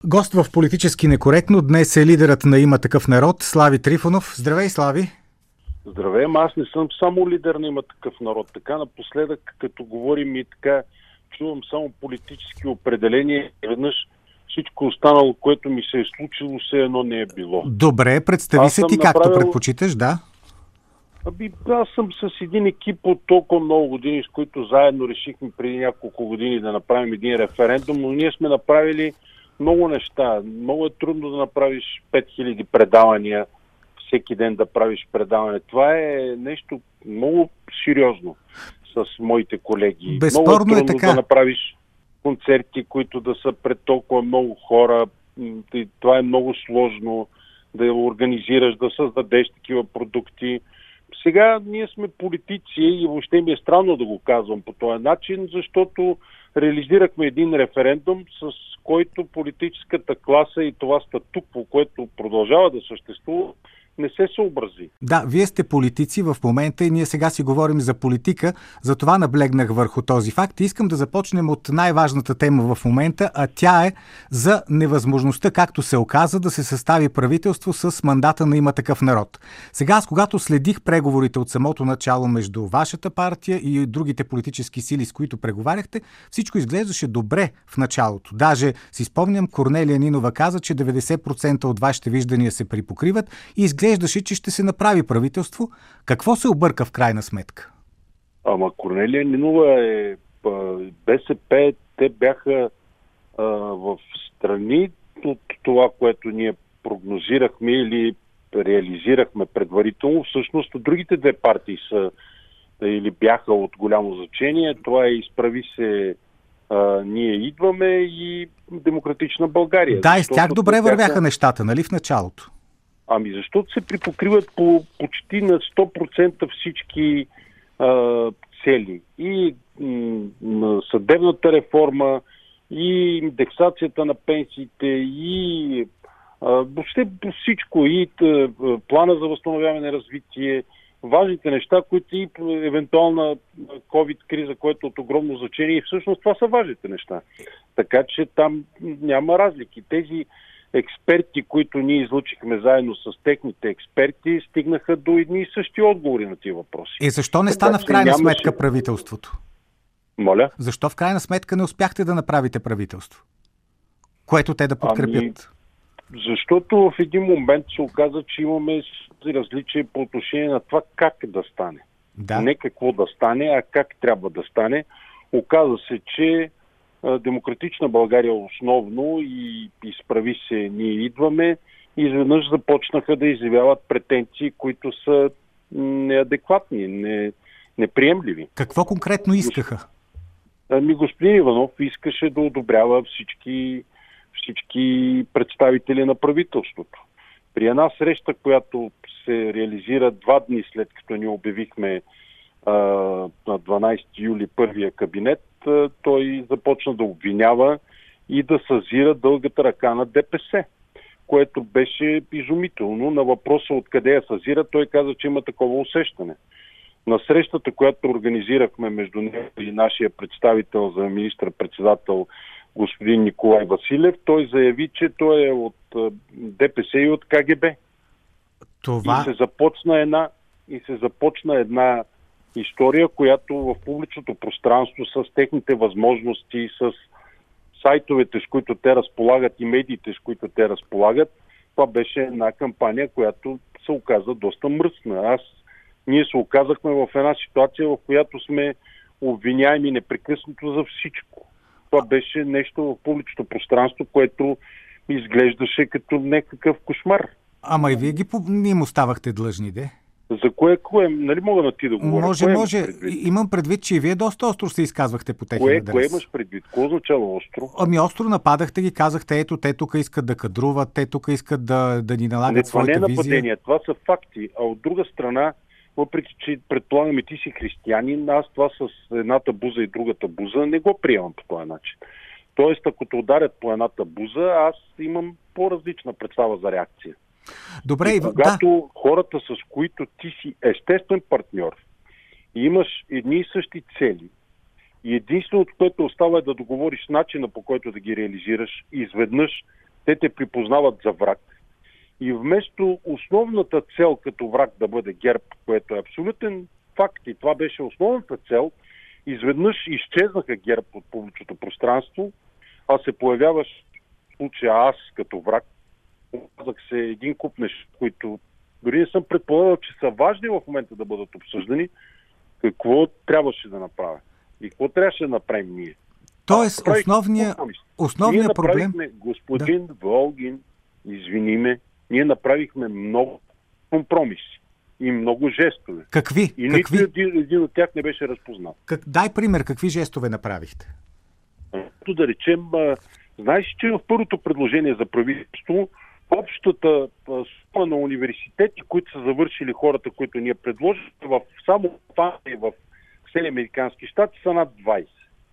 Гост в Политически некоректно днес е лидерът на Има такъв народ, Слави Трифонов. Здравей, Слави! Здравей, аз не съм само лидер на Има такъв народ. Така напоследък, като говорим и така, чувам само политически определения и веднъж всичко останало, което ми се е случило, все едно не е било. Добре, представи се ти както предпочиташ, да? Аз съм с един екип от толкова много години, с които заедно решихме преди няколко години да направим един референдум, но ние сме направили много неща. Много е трудно да направиш 5000 предавания, всеки ден да правиш предаване. Това е нещо много сериозно с моите колеги. Безспорно много е трудно така. Да направиш концерти, които да са пред толкова много хора. Това е много сложно да организираш, да създадеш такива продукти. Сега ние сме политици и въобще ми е странно да го казвам по този начин, защото реализирахме един референдум, с който политическата класа и това статукво, което продължава да съществува, не се съобрази. Да, вие сте политици в момента и ние сега си говорим за политика, затова наблегнах върху този факт и искам да започнем от най-важната тема в момента, а тя е за невъзможността, както се оказа, да се състави правителство с мандата на Има такъв народ. Сега аз, когато следих преговорите от самото начало между вашата партия и другите политически сили, с които преговаряхте, всичко изглеждаше добре в началото. Даже си спомням, Корнелия Нинова каза, че 90% от вашите виждания се припокриват и изглеждаше, че ще се направи правителство. Какво се обърка в крайна сметка? Корнелия Нинова е БСП, те бяха в страни от това, което ние прогнозирахме или реализирахме предварително. Всъщност другите две партии са или бяха от голямо значение. Това е Изправи се, ние идваме и Демократична България. Да, и с тях добре вървяха нещата, нали в началото? Защото се припокриват по почти на 100% всички цели. И съдебната реформа, и индексацията на пенсиите, и въобще всичко, и плана за възстановяване и развитие, важните неща, които и евентуална COVID-криза, което е от огромно значение, и всъщност това са важните неща. Така че там няма разлики. Тези експерти, които ние излучихме заедно с техните експерти, стигнаха до едни и същи отговори на тия въпроси. Защо не стана в крайна сметка правителството? Моля? Защо в крайна сметка не успяхте да направите правителство? Което те да подкрепят? Защото в един момент се оказа, че имаме различие по отношение на това как да стане. Да. Не какво да стане, а как трябва да стане. Оказа се, че Демократична България основно и Изправи се, ние идваме, и изведнъж започнаха да изявяват претенции, които са неадекватни, неприемливи. Какво конкретно искаха? Господин Иванов искаше да одобрява всички представители на правителството. При една среща, която се реализира 2 дни след като ни обявихме на 12 юли първия кабинет, той започна да обвинява и да съзира дългата ръка на ДПС, което беше изумително. На въпроса откъде я съзира, той каза, че има такова усещане. На срещата, която организирахме между него и нашия представител за министър-председател господин Николай Василев, той заяви, че той е от ДПС и от КГБ. И се започна една история, която в публичното пространство с техните възможности, с сайтовете, с които те разполагат, и медиите, с които те разполагат, това беше една кампания, която се оказа доста мръсна. Ние се оказахме в една ситуация, в която сме обвиняеми непрекъснато за всичко. Това беше нещо в публичното пространство, което изглеждаше като някакъв кошмар. Ама и вие не им оставахте длъжни, де? За кое? Нали мога на ти да говоря? Може. Имам предвид, че и вие доста остро се изказвахте по техния адрес. Кое имаш предвид? Какво означава остро? Остро нападахте ги, казахте, ето, те тук искат да кадруват, те тук искат да ни налагат своята визия. Това не е нападение, това са факти. А от друга страна, въпреки че предполагаме ти си християнин, аз това с едната буза и другата буза не го приемам по този начин. Тоест, ако те ударят по едната буза, аз имам по-различна представа за реакция. Добре, и когато хората, с които ти си естествен партньор и имаш едни и същи цели, и единственото, което остава, е да договориш начина, по който да ги реализираш, и изведнъж те те припознават за враг. И вместо основната цел като враг да бъде ГЕРБ, което е абсолютен факт и това беше основната цел, изведнъж изчезнаха ГЕРБ от публичното пространство, а се появяваш в случая аз като враг. Оказах се един куп неща, които дори не съм предполагал, че са важни в момента да бъдат обсъждани. Какво трябваше да направя? И какво трябваше да направим ние? Тоест, основният проблем... Господин Волгин, извини ме, ние направихме много компромиси и много жестове. Какви? И нито един от тях не беше разпознат. Дай пример, какви жестове направихте? Да речем, знаеш, че в първото предложение за правителство общата сума на университети, които са завършили хората, които ние предложихме, само в цели американски щати са над 20.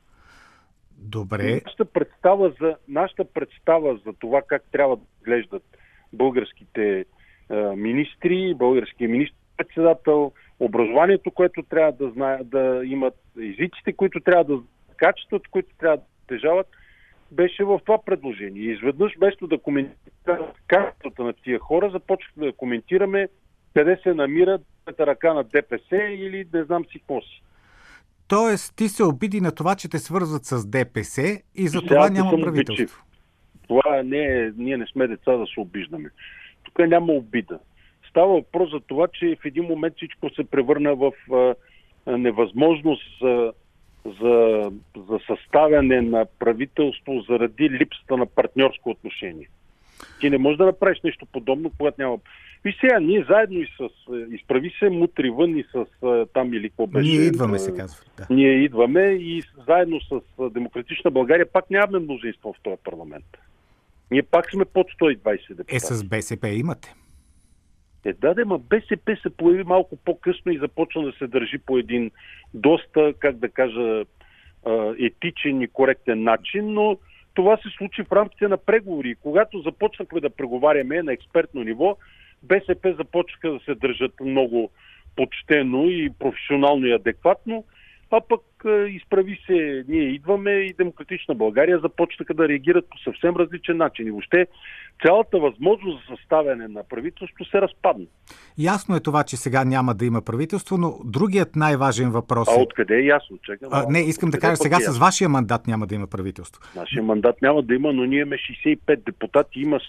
Добре. Нашата представа за това как трябва да глеждат българските министри, българския министр-председател, образованието, което трябва да знаят, да имат, езиците, които трябва да качеството, които трябва да тежават, беше в това предложение. И изведнъж, вместо да коментираме качеството на тия хора, започнахме да коментираме къде се намира ръка на ДПС или не знам си какво си. Тоест, ти се обиди на това, че те свързват с ДПС и за това няма правителство. Това ние не сме деца да се обиждаме. Тук няма обида. Става въпрос за това, че в един момент всичко се превърна в невъзможност за съставяне на правителство заради липсата на партньорско отношение. Ти не можеш да направиш нещо подобно, когато няма... И сега, ние заедно и с изправи се, мутри вън и с там или какво беше... Ние идваме, се казва. Да. Ние идваме и заедно с Демократична България пак нямаме мнозинство в този парламент. Ние пак сме под 120 депутати. С БСП имате. Ма БСП се появи малко по-късно и започна да се държи по един доста, как да кажа, етичен и коректен начин, но това се случи в рамките на преговори. Когато започнахме да преговаряме на експертно ниво, БСП започнаха да се държат много почтено и професионално и адекватно, а пък изправи се, ние идваме и Демократична България започнаха да реагират по съвсем различен начин. И въобще цялата възможност за съставяне на правителство се разпадна. Ясно е това, че сега няма да има правителство, но другият най-важен въпрос е... откъде е ясно? Чакам. Не, искам да кажа, сега с вашия мандат няма да има правителство. Нашия мандат няма да има, но ние имаме 65 депутати, има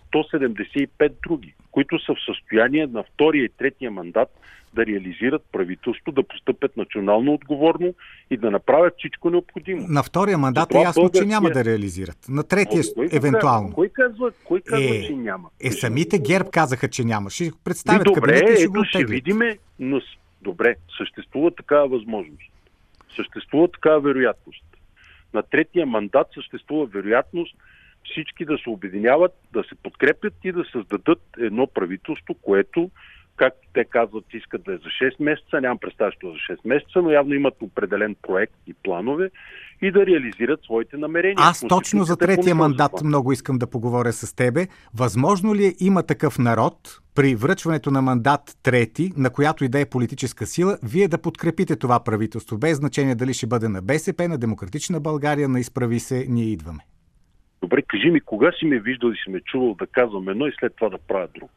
175 други, които са в състояние на втория и третия мандат да реализират правителство, да постъпят национално отговорно и да направят всичко необходимо. На втория мандат е ясно, че няма да реализират. На третия евентуално. Кой казва, че няма? Самите ГЕРБ казаха, че няма. Ще представят кабинета и ще го оттеглят. Ще видиме, но добре, съществува такава възможност. Съществува такава вероятност. На третия мандат съществува вероятност всички да се обединяват, да се подкрепят и да създадат едно правителство, което, както те казват, искат да е за 6 месеца, нямам представа, що за 6 месеца, но явно имат определен проект и планове и да реализират своите намерения. Аз точно за третия мандат много искам да поговоря с тебе. Възможно ли има такъв народ при връчването на мандат трети, на която и да е политическа сила, вие да подкрепите това правителство, без значение дали ще бъде на БСП, на Демократична България, на Изправи се, ние идваме? Добре, кажи ми, кога си ме виждал и си ме чувал да казвам едно и след това да правя друго?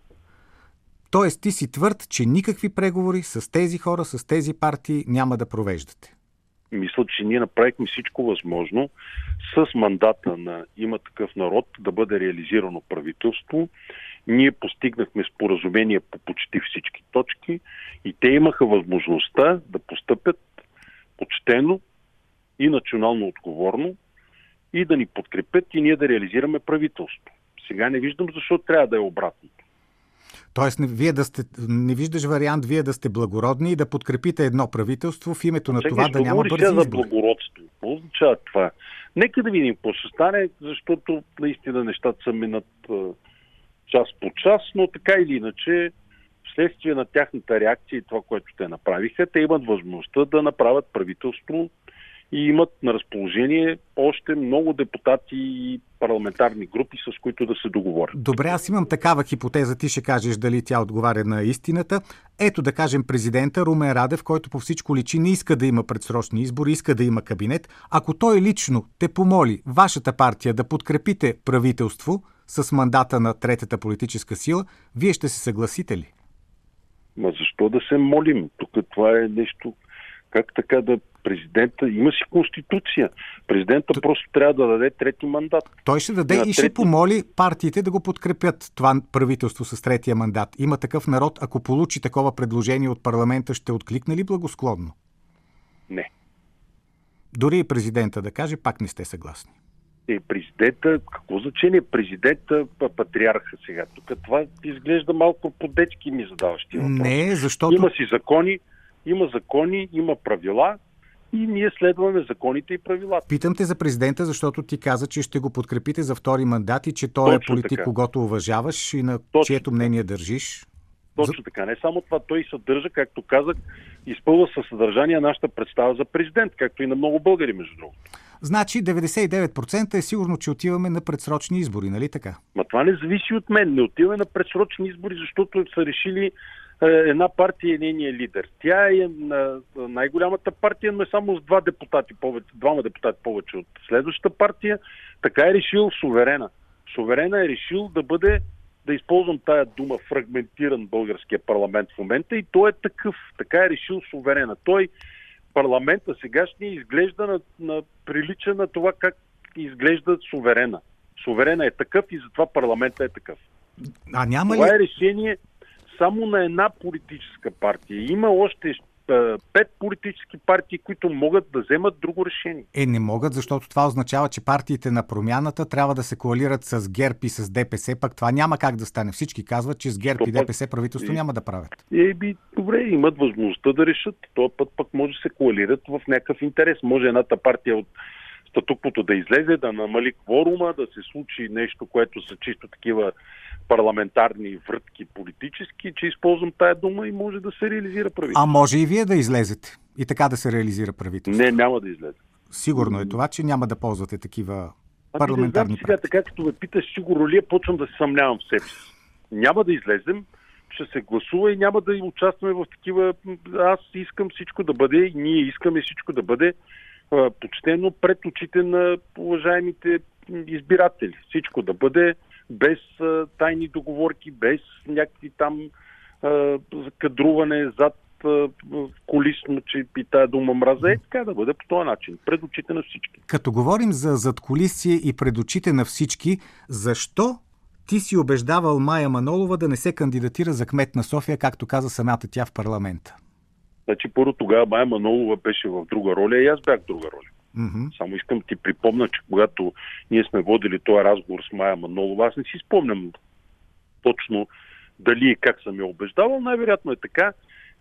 Тоест ти си твърд, че никакви преговори с тези хора, с тези партии няма да провеждате. Мисля, че ние направихме всичко възможно с мандата на Има такъв народ да бъде реализирано правителство. Ние постигнахме споразумение по почти всички точки и те имаха възможността да постъпят почтено и национално отговорно и да ни подкрепят и ние да реализираме правителство. Сега не виждам защо трябва да е обратното. Тоест, не виждаш вариант вие да сте благородни и да подкрепите едно правителство в името на това да няма бързи избори. За благородство. Какво означава това? Нека да видим какво ще стане, защото наистина нещата са минат час по час, но така или иначе, вследствие на тяхната реакция и това, което те направиха, те имат възможността да направят правителство и имат на разположение още много депутати и парламентарни групи, с които да се договорят. Добре, аз имам такава хипотеза, ти ще кажеш дали тя отговаря на истината. Ето да кажем президента Румен Радев, който по всичко личи не иска да има предсрочни избори, иска да има кабинет. Ако той лично те помоли вашата партия да подкрепите правителство с мандата на третата политическа сила, вие ще се съгласите ли? Ма защо да се молим? Тук това е нещо... Как така да... Президента... Има си конституция. Президента просто трябва да даде трети мандат. Той ще даде и ще помоли партиите да го подкрепят това правителство с третия мандат. Има такъв народ, ако получи такова предложение от парламента, ще откликне ли благосклонно? Не. Дори и президента да каже, пак не сте съгласни. Президента, какво значение? Президента, патриарха сега. Тук това изглежда малко по-детски ми задаващи въпрос. Не, защото... Има си закони, има правила и ние следваме законите и правилата. Питам те за президента, защото ти каза, че ще го подкрепите за втори мандат и че той е политик, когото уважаваш и на чието мнение държиш. Точно така. Не само това, той съдържа, както казах, изпълва със съдържание нашата представа за президент, както и на много българи, между другото. Значи 99% е сигурно, че отиваме на предсрочни избори, нали така? Ма това не зависи от мен. Не отиваме на предсрочни избори, защото са решили една партия и нейния лидер. Тя е най-голямата партия, но е само с двама депутати повече от следващата партия. Така е решил суверена. Суверена е решил да използвам тая дума, фрагментиран българския парламент в момента и той е такъв. Така е решил суверена. Парламента сегашния изглежда прилича на това как изглежда суверена. Суверена е такъв и затова парламента е такъв. Това е решение само на една политическа партия. Има още 5 политически партии, които могат да вземат друго решение. Не могат, защото това означава, че партиите на промяната трябва да се коалират с ГЕРБ и с ДПС, пък това няма как да стане. Всички казват, че с ГЕРБ и ДПС правителство няма да правят. Добре, имат възможността да решат. Този път пък може да се коалират в някакъв интерес. Може едната партия от статуквото да излезе, да намали кворума, да се случи нещо, което са чисто такива парламентарни врътки политически, че използвам тая дума и може да се реализира правителство. А може и вие да излезете и така да се реализира правителство? Не, няма да излезе. Сигурно е това, че няма да ползвате такива парламентарни практики. Сега, така като ме питаш, сигурно ли почвам да се съмнявам в себе си. Няма да излезем, ще се гласува и няма да участваме в такива... Аз искам всичко да бъде, и ние искаме всичко да бъде почтено пред очите на уважаемите избиратели. Всичко да бъде без тайни договорки, без някакви там кадруване зад колисно, че и тая дума мраза, така да бъде по този начин, пред очите на всички. Като говорим за задкулисие и пред очите на всички, защо ти си убеждавал Мая Манолова да не се кандидатира за кмет на София, както каза самата тя в парламента? Значи първо тогава Мая Манолова беше в друга роля и аз бях в друга роля. Само искам ти припомня, че когато ние сме водили този разговор с Мая Манолова, аз не си спомням точно дали и как съм я убеждавал. Най-вероятно е така.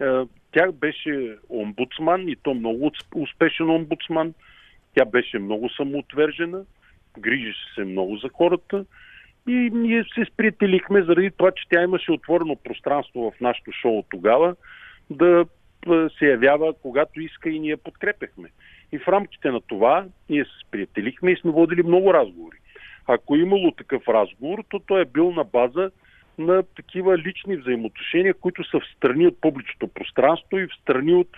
Тя беше омбудсман и то много успешен омбудсман. Тя беше много самоотвержена, грижеше се много за хората и ние се сприятелихме заради това, че тя имаше отворено пространство в нашото шоу тогава да се явява когато иска и ние подкрепяхме. И в рамките на това ние се сприятелихме и сме водили много разговори. Ако е имало такъв разговор, то той е бил на база на такива лични взаимоотношения, които са в страни от публичното пространство и в страни от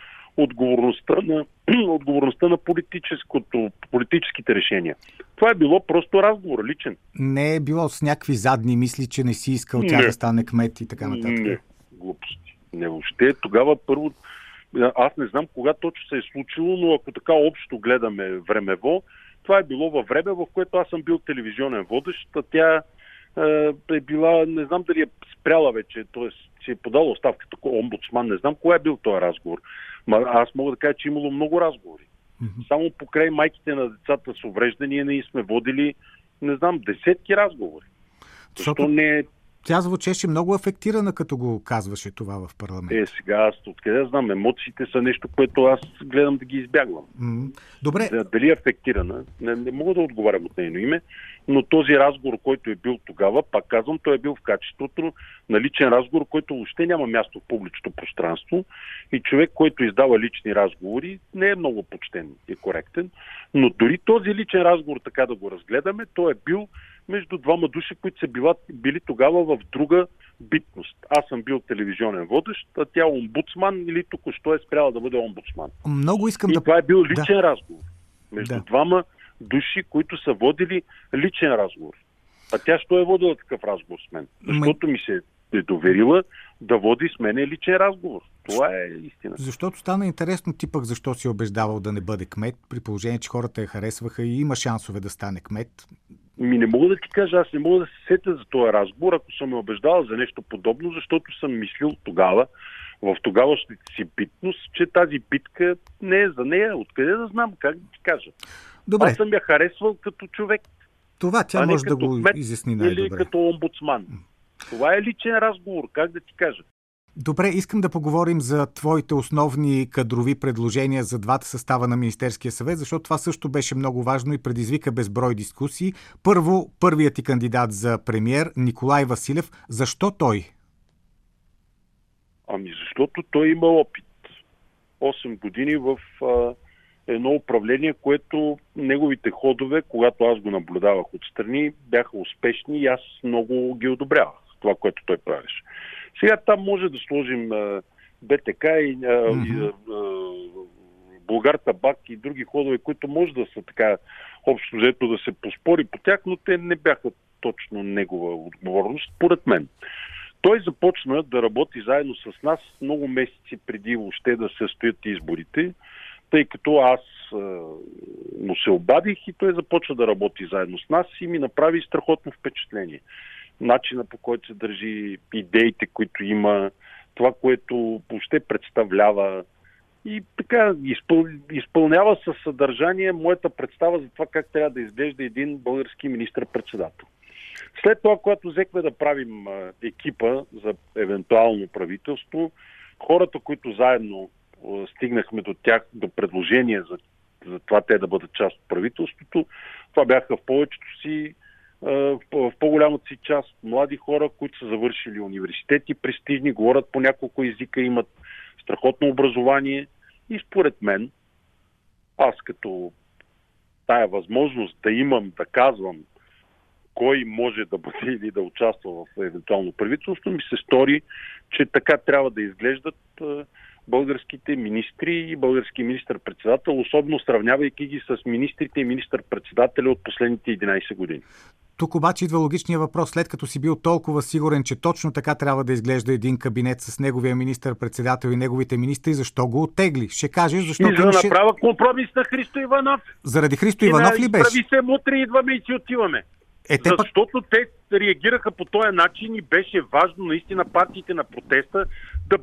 отговорността на политическите решения. Това е било просто разговор, личен. Не е било с някакви задни мисли, че не си искал тя да стане кмет и така нататък. Не, глупости. Не, въобще. Тогава първо, аз не знам кога точно се е случило, но ако така общо гледаме времево, това е било във време, в което аз съм бил телевизионен водещ, а тя е била, не знам дали е спряла вече, т.е. си е подала оставка като омбудсман, не знам кога е бил този разговор. Аз мога да кажа, че имало много разговори. Само покрай майките на децата с увреждания ние сме водили, не знам, десетки разговори. Защо не е... Тя звучеше много афектирана, като го казваше това в парламент. Сега аз откъде знам, емоциите са нещо, което аз гледам да ги избягвам. Добре. Дали е афектирана, не мога да отговарям от нейно име, но този разговор, който е бил тогава, пак казвам, той е бил в качеството на личен разговор, който въобще няма място в публичното пространство и човек, който издава лични разговори, не е много почтен и коректен, но дори този личен разговор, така да го разгледаме, той е бил между двама души, които са били тогава в друга битност. Аз съм бил телевизионен водещ, а тя омбудсман или току-що е спряла да бъде омбудсман. Много искам и това е бил личен разговор между двама души, които са водили личен разговор. А тя що е водила такъв разговор с мен? Защото ми се е доверила да води с мен личен разговор. Това е истина. Защото стана интересно ти пък защо си убеждавал да не бъде кмет, при положение, че хората я харесваха и има шансове да стане кмет. Не мога да ти кажа, аз не мога да се сетя за този разговор, ако съм ме убеждавал за нещо подобно, защото съм мислил тогава, в тогавашната си битност, че тази битка не е за нея. Откъде да знам, как да ти кажа? Добре. Аз съм я харесвал като човек. Това тя може да го изясни най-добре. Или като омбудсман. Това е личен разговор, как да ти кажа. Добре, искам да поговорим за твоите основни кадрови предложения за двата състава на Министерския съвет, защото това също беше много важно и предизвика безброй дискусии. Първо, първият ти кандидат за премиер, Николай Василев. Защо той? Защото той има опит. 8 години в едно управление, което неговите ходове, когато аз го наблюдавах отстрани, бяха успешни и аз много ги одобрявах. Това, което той правеше. Сега там може да сложим БТК и Булгартабак и други ходове, които може да са така общо взето да се поспори по тях, но те не бяха точно негова отговорност, според мен. Той започна да работи заедно с нас много месеци преди въобще да се състоят изборите, тъй като аз му се обадих и той започна да работи заедно с нас и ми направи страхотно впечатление. Начина, по който се държи, идеите, които има, това, което въобще представлява и така изпълнява със съдържание моята представа за това как трябва да изглежда един български министър-председател. След това, когато взехме да правим екипа за евентуално правителство, хората, които заедно стигнахме до тях, до предложения за това те да бъдат част от правителството, това бяха в повечето си в по-голямата си част млади хора, които са завършили университети, престижни, говорят по няколко езика, имат страхотно образование и според мен, аз като тая възможност да имам, да казвам кой може да бъде или да участва в евентуално правителство, ми се стори, че така трябва да изглеждат българските министри и български министър-председател, особено сравнявайки ги с министрите и министър-председателя от последните 11 години. Тук обаче идва логичния въпрос. След като си бил толкова сигурен, че точно така трябва да изглежда един кабинет с неговия министър-председател и неговите министри, защо го оттегли? Ще кажеш, защото... И за да направя компромис на Христо Иванов. Заради Христо Иванов ли беше? Прави се мутри, идваме и си отиваме. Защото те реагираха по този начин и беше важно наистина партиите на протеста да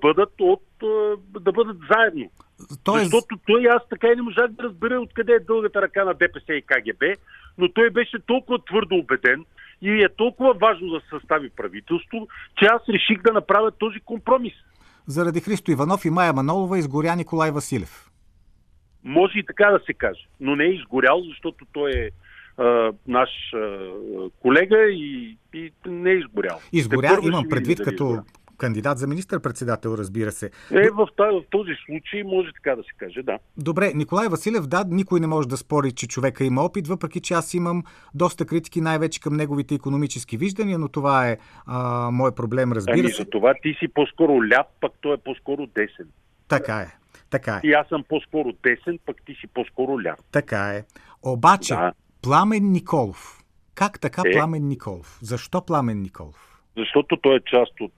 бъдат заедно. Защото той, аз така и не можах да разбера откъде е дългата ръка на ДПС и КГБ, но той беше толкова твърдо убеден и е толкова важно да се състави правителство, че аз реших да направя този компромис. Заради Христо Иванов и Мая Манолова изгоря Николай Василев. Може и така да се каже, но не е изгорял, защото той е наш колега и не е изгорял. Изгоря, имам предвид като кандидат за министър-председател, разбира се. В този случай може така да се каже, да. Добре, Николай Василев, да, никой не може да спори, че човека има опит, въпреки че аз имам доста критики най-вече към неговите икономически виждания, но това е мой проблем, разбира се. За това ти си по-скоро ляв, пък той е по-скоро десен. Така е. И аз съм по-скоро десен, пък ти си по-скоро ляв. Така е. Обаче, да. Пламен Николов. Как така Пламен Николов? Защо Пламен Николов? Защото той е част от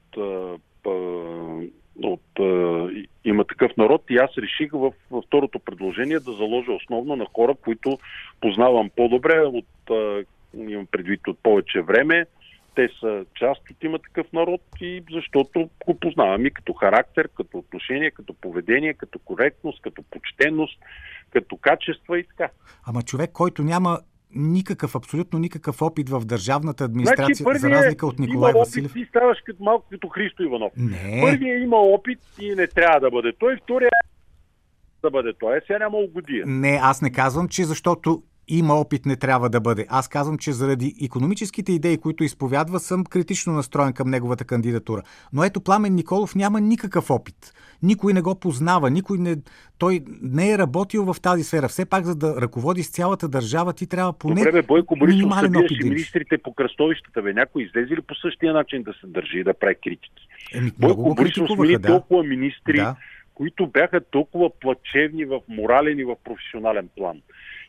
Има такъв народ и аз реших във второто предложение да заложа основно на хора, които познавам по-добре, имам предвид от повече време. Те са част от Има такъв народ и защото го познавам и като характер, като отношение, като поведение, като коректност, като почтенност, като качества и така. Ама човек, който няма абсолютно никакъв опит в държавната администрация, за разлика от Николай Василев. Ти ставаш малко като Христо Иванов. Не. Първият има опит и не трябва да бъде той, втория да бъде той. Сега няма угодия. Не, аз не казвам, че защото има опит не трябва да бъде. Аз казвам, че заради икономическите идеи, които изповядва, съм критично настроен към неговата кандидатура. Но ето Пламен Николов няма никакъв опит. Никой не го познава, той не е работил в тази сфера. Все пак, за да ръководи с цялата държава, ти трябва поне Бойко Борисов минимален опит. Министрите по кръстовищата, някой излезе ли по същия начин да се държи и да прави критики? Бойко Борисов смени толкова министри, които бяха толкова плачевни в морален и в професионален план.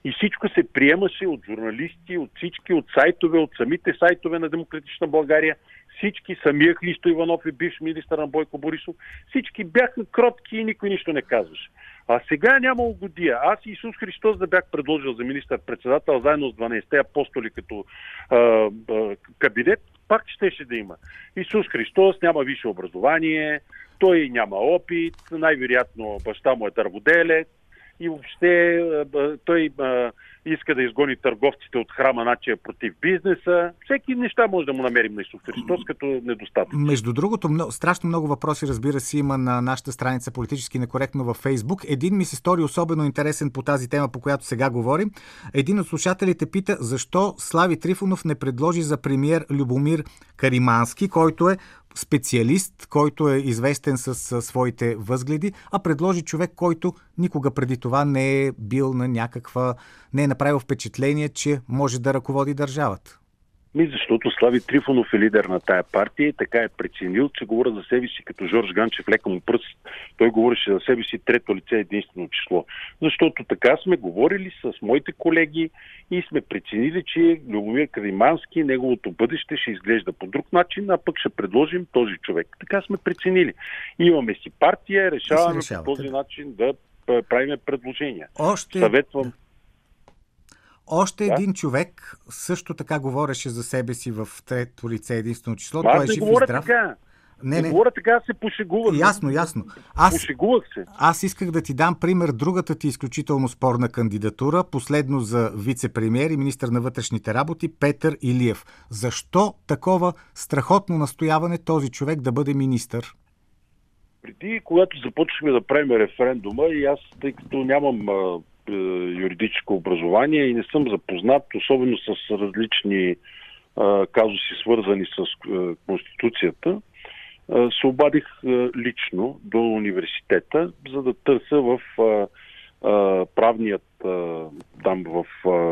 И всичко се приемаше от журналисти, от всички, от сайтове, от самите сайтове на Демократична България. Всички, самия Христо Иванов и бивш министър на Бойко Борисов, всички бяха кротки и никой нищо не казваше. А сега нямало годия. Аз Исус Христос да бях предложил за министър-председател заедно с 12-те апостоли като кабинет, пак щеше да има. Исус Христос няма висше образование, той няма опит, най-вероятно баща му е дърводелец и въобще той иска да изгони търговците от храма, значи е против бизнеса. Всеки неща може да му намерим на Исус Христос като недостатък. Между другото, страшно много въпроси, разбира се, има на нашата страница Политически некоректно във Фейсбук. Един ми се стори особено интересен по тази тема, по която сега говорим. Един от слушателите пита защо Слави Трифонов не предложи за премиер Любомир Каримански, който е специалист, който е известен с своите възгледи, а предложи човек, който никога преди това не е бил на някаква, не е направил впечатление, че може да ръководи държавата. Защото Слави Трифонов е лидер на тая партия и така е преценил, че говоря за себе си като Жорж Ганчев, лека му пръст. Той говореше за себе си трето лице единствено число. Защото така сме говорили с моите колеги и сме преценили, че Любомир Каримански, неговото бъдеще ще изглежда по друг начин, а пък ще предложим този човек. Така сме преценили. Имаме си партия, решаваме по този начин да правим предложения. Съветвам. Още един човек също така говореше за себе си в трето лице единствено число. Той е жив и здрав. Така. Не говоря така, се пошегувах. Ясно. Пошегувах се. Аз исках да ти дам пример другата ти изключително спорна кандидатура, последно за вице-премиер и министър на вътрешните работи Петър Илиев. Защо такова страхотно настояване този човек да бъде министър? Преди, когато започнахме да правим референдума, и аз, тъй като нямам юридическо образование и не съм запознат, особено с различни казуси, свързани с Конституцията, се обадих лично до университета, за да търся в правният там в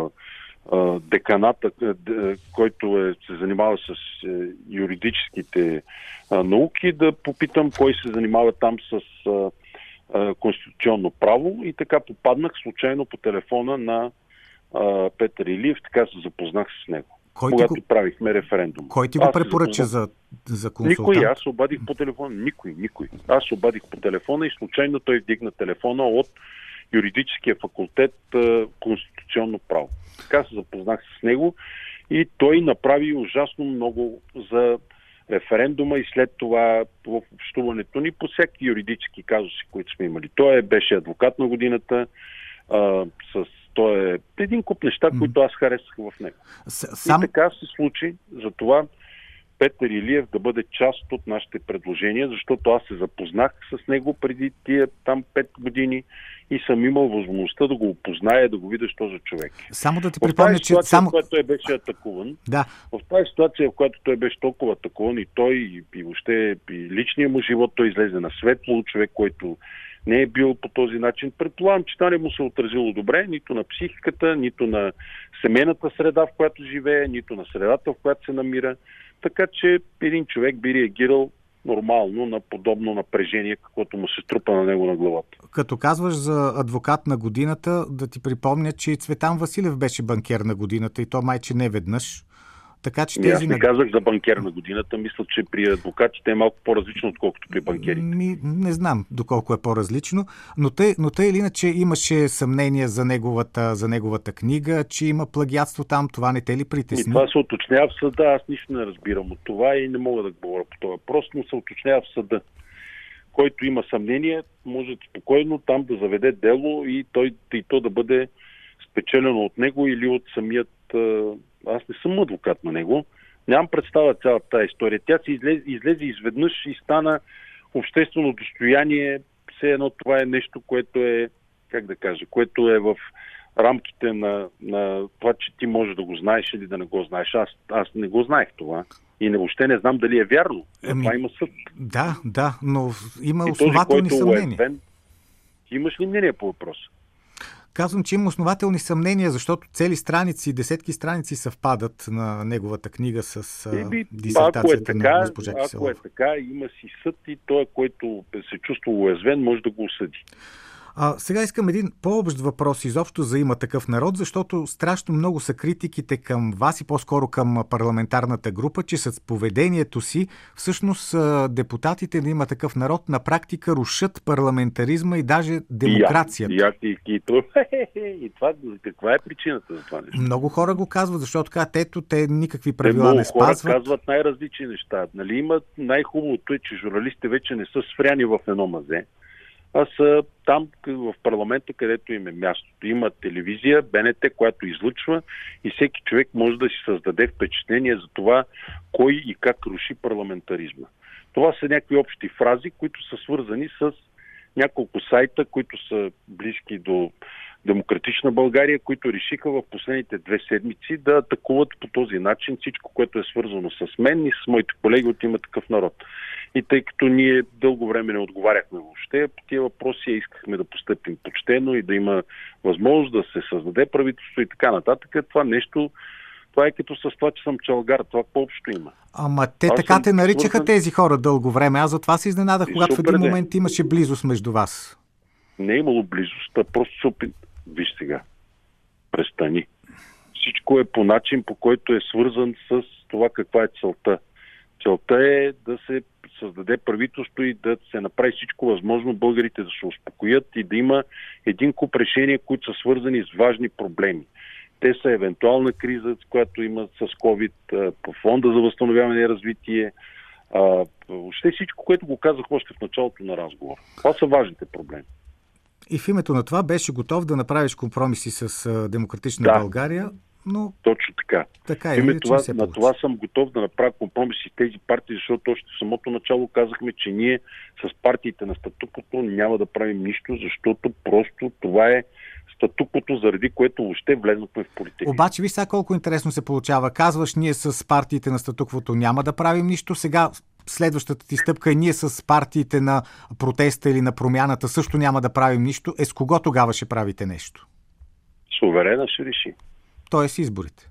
деканата, който се занимава с юридическите науки, да попитам кой се занимава там с конституционно право и така попаднах случайно по телефона на Петър Илиев, така се запознах с него. Когато правихме референдум. Кой ти го препоръча за консултант? Никой, аз обадих по телефона. Никой. Аз обадих по телефона и случайно той вдигна телефона от юридическия факултет конституционно право. Така се запознах с него и той направи ужасно много за референдума и след това в общуването ни по всеки юридически казуси, които сме имали. Той беше адвокат на годината, той е един куп неща, които аз харесах в него. И така се случи, затова Петър Илиев да бъде част от нашите предложения, защото аз се запознах с него преди тия там 5 години и съм имал възможността да го опозная, да го видя, що за човек. Само да ти припомня, че в която той беше атакуван, в тази ситуация, в която той беше толкова атакуван и той, и въобще и личния му живот, той излезе на светло, човек, който не е бил по този начин. Предполагам, че това не му се отразило добре, нито на психиката, нито на семейната среда, в която живее, нито на средата, в която се намира. Така че един човек би реагирал нормално на подобно напрежение, каквото му се струпа на него на главата. Като казваш за адвокат на годината, да ти припомня, че и Цветан Василев беше банкер на годината и то майче не веднъж. Така, че аз не казах за банкер на годината. Мисля, че при адвокатите е малко по-различно, отколкото при банкерите. Не знам доколко е по-различно, но тъй или иначе имаше съмнение за неговата книга, че има плагиатство там. Това не те ли притесни? Това се уточнява в съда. Аз нищо не разбирам от това и не мога да говоря по това. Просто се уточнява в съда. Който има съмнение, може спокойно там да заведе дело и то да бъде спечелено от него или от самият... Аз не съм адвокат на него. Нямам представа цялата тази история. Тя се излезе изведнъж и стана обществено достояние. Все едно това е нещо, което е, което е в рамките на това, че ти можеш да го знаеш или да не го знаеш. Аз не го знаех това. И въобще не знам дали е вярно. Това има съд. Да, но има основателни съмнения. Имаш ли мнение по въпроса? Казвам, че има основателни съмнения, защото цели страници, десетки страници съвпадат на неговата книга с дисертацията на госпожа Киселова. Ако е така, има си съд и той, който се чувства уязвен, може да го осъди. Сега искам един по-общ въпрос изобщо за "Има такъв народ", защото страшно много са критиките към вас и по-скоро към парламентарната група, че с поведението си всъщност депутатите на "Има такъв народ" на практика рушат парламентаризма и даже демокрацията. И това, каква е причината за това нещо? Много хора го казват, защото те никакви правила не спазват. Много хора казват най-различни неща. Най-хубавото е, че журналистите вече не са спряни в едно мазе, а са там в парламента, където им е мястото. Има телевизия, БНТ, която излъчва и всеки човек може да си създаде впечатление за това кой и как руши парламентаризма. Това са някакви общи фрази, които са свързани с няколко сайта, които са близки до Демократична България, които решиха в последните 2 седмици да атакуват по този начин всичко, което е свързано с мен и с моите колеги от "Има такъв народ". И тъй като ние дълго време не отговаряхме въобще по тия въпроси, искахме да постъпим почтено и да има възможност да се създаде правителство и така нататък, това е като с това, че съм чалгар. Това по-общо има. Ама те така те наричаха тези хора дълго време. Аз затова се изненадах, когато в един момент имаше близост между вас. Не е имало близост, а просто се опит... Виж сега, престани. Всичко е по начин, по който е свързан с това каква е целта. Целта е да се създаде правителство и да се направи всичко възможно българите да се успокоят и да има един куп решения, които са свързани с важни проблеми. Те са евентуална криза, която има с COVID, по фонда за възстановяване и развитие, въобще всичко, което го казах още в началото на разговор. Това са важните проблеми. И в името на това беше готов да направиш компромиси с Демократична България, но... Точно така. Така е, на това съм готов да направя компромиси с тези партии, защото още в самото начало казахме, че ние с партиите на статуквото няма да правим нищо, защото просто това е статуквото, заради което въобще влезнахме в политика. Обаче, виж сега колко интересно се получава. Казваш, ние с партиите на статуквото няма да правим нищо. Сега следващата ти стъпка е ние с партиите на протеста или на промяната също няма да правим нищо. С кого тогава ще правите нещо? Суверена ще реши. Тоест изборите.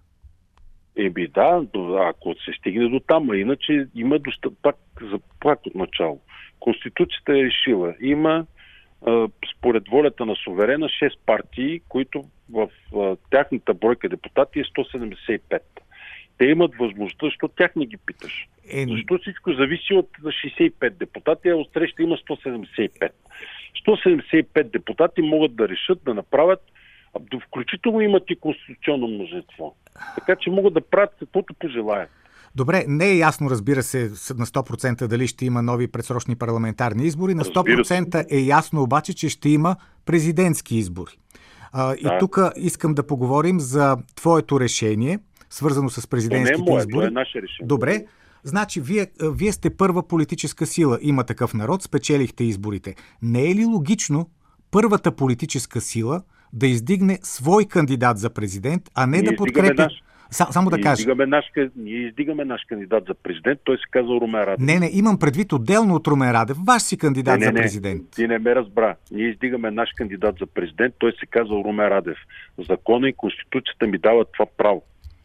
Да, ако се стигне до там, а иначе има пак от начало. Конституцията е решила. Има според волята на суверена 6 партии, които в тяхната бройка депутати е 175. Те имат възможността, защото тях не ги питаш. Защо всичко зависи от 65 депутати, а отсреща има 175. 175 депутати могат да решат да направят, включително имат и конституционно мнозинство. Така че могат да правят каквото пожелаят. Добре, не е ясно, разбира се, на 100% дали ще има нови предсрочни парламентарни избори. На 100% е ясно обаче, че ще има президентски избори. И тук искам да поговорим за твоето решение, свързано с президентските избори. Това е наше решение. Добре, значи вие сте първа политическа сила, "Има такъв народ", спечелихте изборите. Не е ли логично първата политическа сила да издигне свой кандидат за президент, а не да подкрепи... Само да кажа. Ние издигаме наш кандидат за президент, той се казва Румен Радев. Не, имам предвид отделно от Румен Радев. Ваш си кандидат за президент. Ти не ме разбра. Ние издигаме наш кандидат за президент, той се казва Румен Радев. Закона и Конституцията ми дават това право.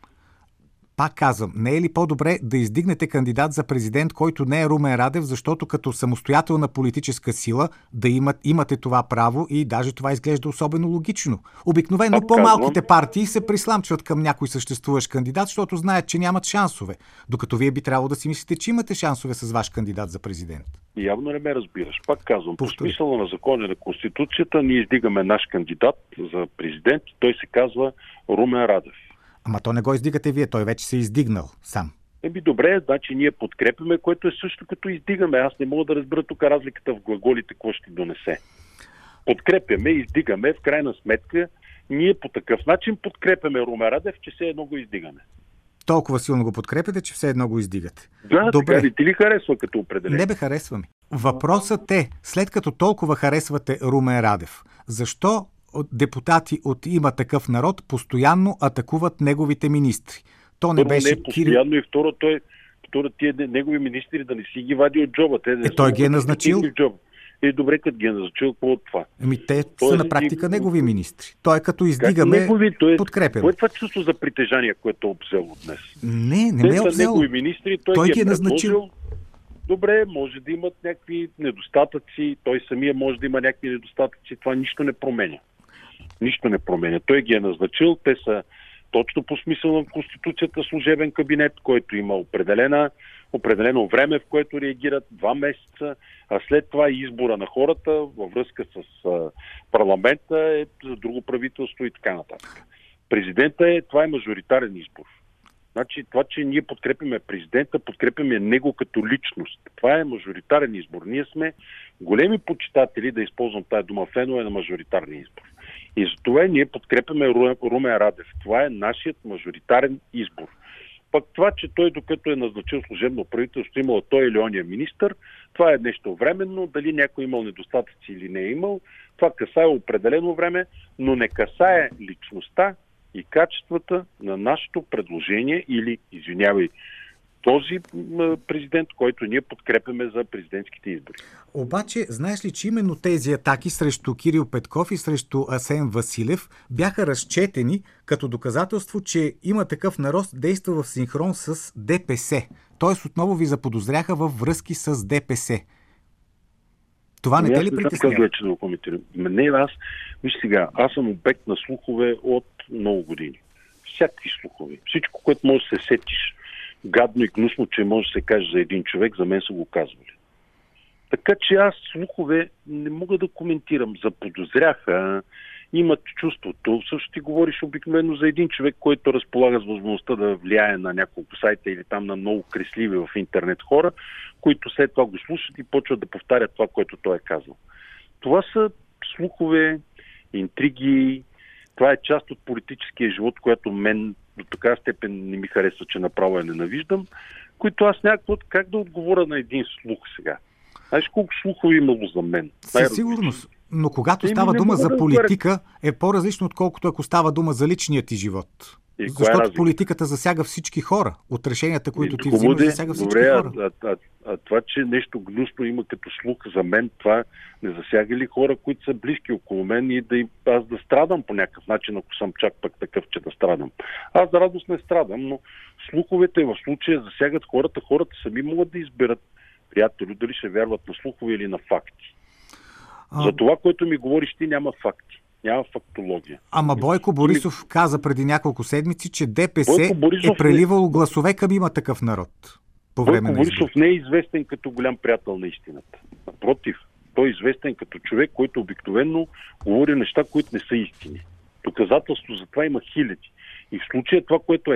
Пак казвам, не е ли по-добре да издигнете кандидат за президент, който не е Румен Радев, защото като самостоятелна политическа сила да имате това право и даже това изглежда особено логично. Обикновено по-малките партии се присламчват към някой съществуващ кандидат, защото знаят, че нямат шансове. Докато вие би трябвало да си мислите, че имате шансове с ваш кандидат за президент. Явно не ме разбираш. Пак казвам, по смисъла на закона на Конституцията ние издигаме наш кандидат за президент. Той се казва Румен Радев. Ама то не го издигате вие, той вече се е издигнал сам. Добре, значи ние подкрепяме, което е също като издигаме. Аз не мога да разбера тук разликата в глаголите, какво ще донесе. Подкрепяме, издигаме, в крайна сметка, ние по такъв начин подкрепяме Румен Радев, че все едно го издигаме. Толкова силно го подкрепяте, че все едно го издигате. Да, добре. Така ли ти ли харесва като определение? Не бе, харесва ми. Въпросът е, след като толкова харесвате Румен Радев, защо депутати от "Има такъв народ" постоянно атакуват неговите министри? То не беше не постоянно и второ тия негови министри да не си ги вади от джоба. Той ги е назначил? Добре, като ги е назначил, какво от това? Те са на практика негови министри. Той като издигаме, подкрепяме. Кое е това чувство за притежание, което е обзел от днес? Не ме е обзел. Негови министри, той ги е назначил. Добре, може да имат някакви недостатъци, той самия може да има някакви недостатъци, това нищо не променя. Нищо не променя. Той ги е назначил, те са точно по смисъл на Конституцията служебен кабинет, който има определено време, в което реагират 2 месеца, а след това избора на хората във връзка с парламента е за друго правителство и така нататък. Президента това е мажоритарен избор. Значи това, че ние подкрепяме президента, подкрепяме него като личност. Това е мажоритарен избор. Ние сме големи почитатели, да използвам тая дума, фенове на мажоритарния избор. И затова ние подкрепяме Румен Радев. Това е нашият мажоритарен избор. Пък това, че той докато е назначил служебно правителство, имал той или ония министър, това е нещо временно, дали някой имал недостатъци или не е имал, това касае определено време, но не касае личността и качествата на нашето предложение или, извинявай, този президент, който ние подкрепяме за президентските избори. Обаче, знаеш ли, че именно тези атаки срещу Кирил Петков и срещу Асен Василев бяха разчетени като доказателство, че Има такъв народ действа в синхрон с ДПС. Тоест отново ви заподозряха във връзки с ДПС. Това не те ли притеснява? Вече да го коментирам. Не, виж сега, аз съм обект на слухове от много години. Всякакви слухове. Всичко, което може да се сетиш гадно и гнусно, че може да се каже за един човек, за мен са го казвали. Така че аз слухове не мога да коментирам. Заподозряха, имат чувството. Също ти говориш обикновено за един човек, който разполага с възможността да влияе на няколко сайта или там на много кресливи в интернет хора, които след това го слушат и почват да повтарят това, което той е казал. Това са слухове, интриги, това е част от политическия живот, която мен до такава степен не ми харесва, че направо я ненавиждам, които аз някакво как да отговоря на един слух сега. Знаеш колко слухове имало за мен? Със сигурност. Но когато става дума за политика, е по-различно, отколкото ако става дума за личния ти живот. Защото политиката засяга всички хора. От решенията, които ти взимаш, засяга всички хора. Това, че нещо гнусно има като слух за мен, това не засяга ли хора, които са близки около мен и аз да страдам по някакъв начин, ако съм чак пък такъв, че да страдам. Аз за радост не страдам, но слуховете в случая засягат хората. Хората сами могат да изберат, приятели, дали ще вярват на слухове или на факти. За това, което ми говориш ти, няма факти. Няма фактология. Ама Бойко Борисов каза преди няколко седмици, че ДПС е преливало гласове към Има такъв народ. Бойко Борисов не е известен като голям приятел на истината. Напротив, той е известен като човек, който обикновено говори неща, които не са истини. Доказателство за това има хиляди. И в случая това, което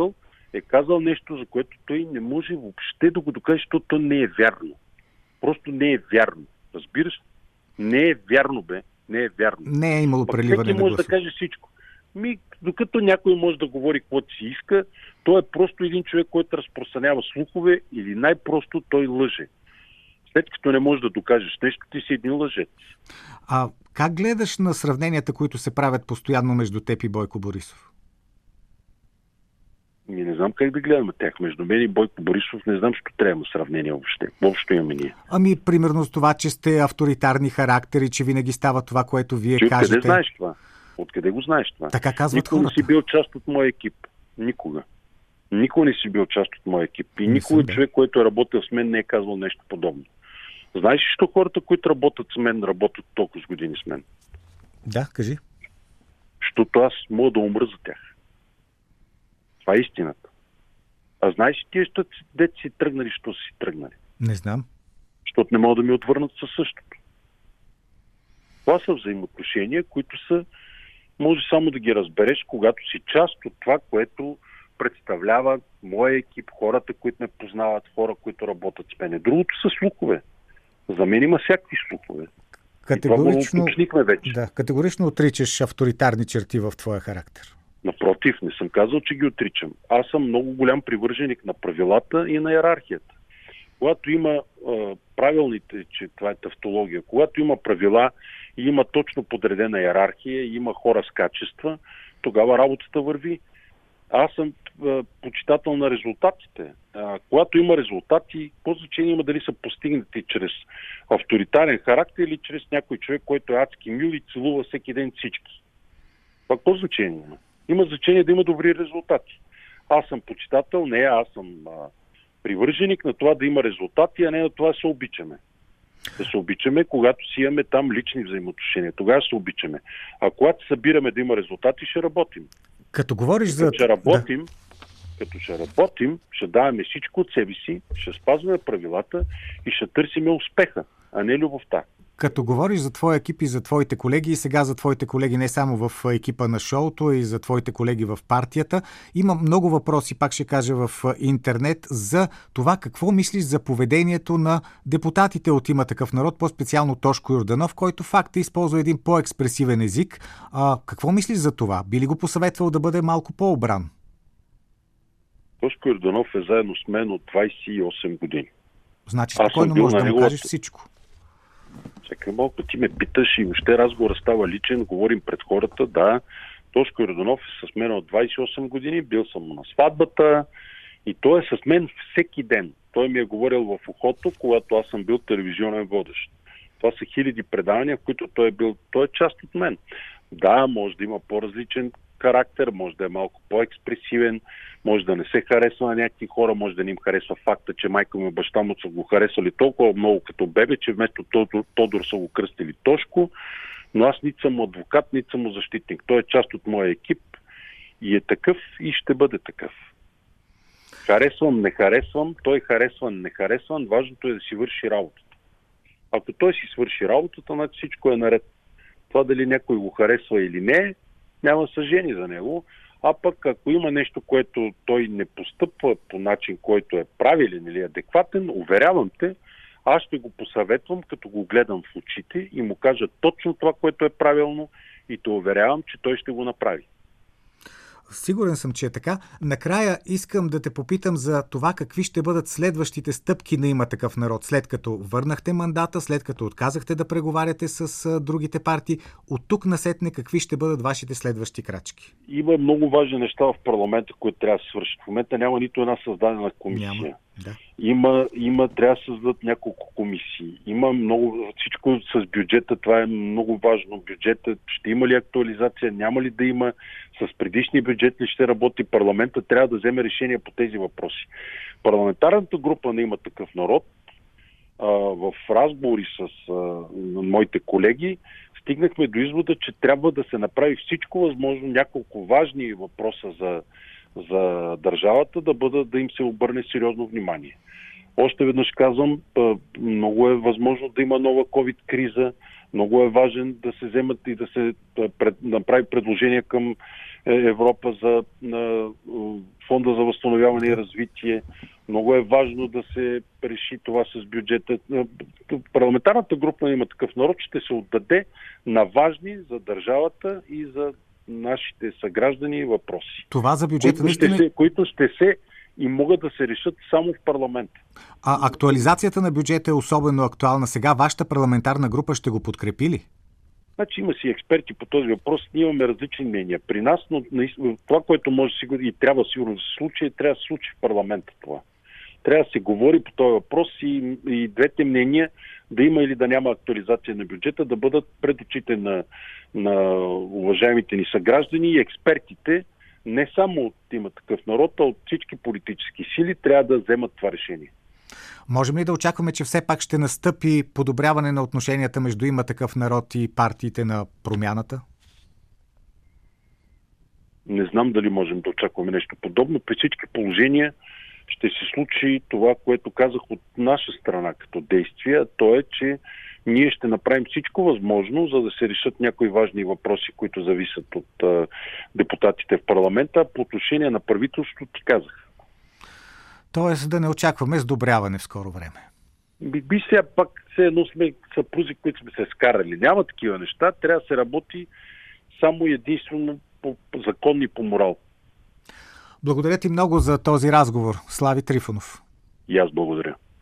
е казал нещо, за което той не може въобще да го докаже, защото то не е вярно. Просто не е вярно. Разбираш? Не е вярно, бе. Не е вярно. Не е имало преливане на гласове. Всеки може да каже всичко. Докато някой може да говори каквото си иска, той е просто един човек, който разпространява слухове или най-просто той лъже. След като не можеш да докажеш нещо, ти си един лъжец. А как гледаш на сравненията, които се правят постоянно между теб и Бойко Борисов? Не знам как да гледаме тях. Между мен и Бойко Борисов не знам, що трябва сравнение въобще. Въобще имаме ние. Примерно с това, че сте авторитарни характери, че винаги става това, което вие кажете. Откъде знаеш това? Откъде го знаеш това? Така казват хората. Никога не си бил част от моя екип. Никога. Никога не си бил част от моя екип. И никога човек, който е работил с мен, не е казвал нещо подобно. Знаеш ли, що хората, които работят с мен, работят толкова с години с мен? Да, кажи. Защото аз мога да умра за тях. Това е истината. А знаеш ли тия, дете си тръгнали, що си тръгнали? Не знам. Защото не могат да ми отвърнат със същото. Това са взаимоотношения, които са, може само да ги разбереш, когато си част от това, което представлява моя екип, хората, които ме познават, хора, които работят с мен. Другото са слухове. За мен има всякакви слухове. Категорично отричаш авторитарни черти в твоя характер. Напротив, не съм казал, че ги отричам. Аз съм много голям привърженик на правилата и на йерархията. Когато има правилните, че това е тавтология, когато има правила и има точно подредена йерархия, и има хора с качества, тогава работата върви. Аз съм почитател на резултатите. Когато има резултати, какво значение има дали са постигнати чрез авторитарен характер или чрез някой човек, който е адски мил и целува всеки ден всички. Това какво значение има? Има значение да има добри резултати. Аз съм почитател, аз съм привърженик на това да има резултати, а не на това да се обичаме. Да се обичаме, когато си имаме там лични взаимоотношения. Тогава ще се обичаме. А когато събираме да има резултати, ще работим. Като говориш за... Като ще работим, ще даваме всичко от себе си, ще спазваме правилата и ще търсиме успеха, а не любовта. Като говориш за твоя екип и за твоите колеги, и сега за твоите колеги не само в екипа на шоуто, и за твоите колеги в партията, има много въпроси, пак ще кажа, в интернет за това какво мислиш за поведението на депутатите от Има такъв народ, по-специално Тошко Йорданов, който факт използва един по-експресивен език. Какво мислиш за това? Би ли го посъветвал да бъде малко по-обран? Тошко Йорданов е заедно с мен от 28 години. Значи спокойно можеш да му кажеш всичко. Чакай малко, ти ме питаш и въобще разговор става личен, говорим пред хората, да. Тошко Йорданов е с мен от 28 години, бил съм на сватбата и той е с мен всеки ден. Той ми е говорил в ухото, когато аз съм бил телевизионен водещ. Това са хиляди предавания, в които той е бил. Той е част от мен. Да, може да има по-различен характер, може да е малко по-експресивен, може да не се харесва на някакви хора, може да не им харесва факта, че майка му и баща му са го харесали толкова много като бебе, че вместо Тодор са го кръстили Тошко, но аз нито съм адвокат, нито съм защитник. Той е част от моя екип и е такъв и ще бъде такъв. Харесвам, не харесвам, той харесван, не харесван, важното е да си върши работата. Ако той си свърши работата, значи всичко е наред. Това дали някой го харесва или не, няма съжени за него. А пък ако има нещо, което той не постъпва по начин, който е правилен или адекватен, уверявам те, аз ще го посъветвам, като го гледам в очите и му кажа точно това, което е правилно и те уверявам, че той ще го направи. Сигурен съм, че е така. Накрая искам да те попитам за това какви ще бъдат следващите стъпки на Има такъв народ, след като върнахте мандата, след като отказахте да преговаряте с другите партии. От тук насетне какви ще бъдат вашите следващи крачки? Има много важни неща в парламента, които трябва да се свършат. В момента няма нито една създадена комисия. Няма. Да. Трябва да създадат няколко комисии. Има много, всичко с бюджета, това е много важно. Бюджетът, ще има ли актуализация, няма ли да има, с предишния бюджет ли ще работи, парламента трябва да вземе решение по тези въпроси. Парламентарната група на Има такъв народ, в разговори с моите колеги, стигнахме до извода, че трябва да се направи всичко възможно, няколко важни въпроса за държавата да им се обърне сериозно внимание. Още веднъж казвам, много е възможно да има нова COVID-криза, много е важен да се вземат и да се направи предложение към Европа за Фонда за възстановяване и развитие. Много е важно да се реши това с бюджета. Парламентарната група Има такъв народ ще се отдаде на важни за държавата и за нашите съграждани въпроси. Това за бюджета които ще се и могат да се решат само в парламента. А актуализацията на бюджета е особено актуална сега. Вашата парламентарна група ще го подкрепи ли? Значи има си експерти по този въпрос. Ние имаме различни мнения при нас, но това, което може и трябва сигурно да се случи, трябва да се случи в парламента това. Трябва да се говори по този въпрос и двете мнения, да има или да няма актуализация на бюджета, да бъдат пред очите на уважаемите ни съграждани и експертите, не само от Има такъв народ, а от всички политически сили трябва да вземат това решение. Можем ли да очакваме, че все пак ще настъпи подобряване на отношенията между Има такъв народ и партиите на промяната? Не знам дали можем да очакваме нещо подобно. При всички положения ще се случи това, което казах от наша страна като действие, то е, че ние ще направим всичко възможно, за да се решат някои важни въпроси, които зависят от депутатите в парламента. По отношение на правителството ти казах. Тоест да не очакваме сдобряване в скоро време. Би сега пак все едно сме съпрузи, които сме се скарали. Няма такива неща. Трябва да се работи само единствено по закон и по морал. Благодаря ти много за този разговор, Слави Трифонов. И аз благодаря.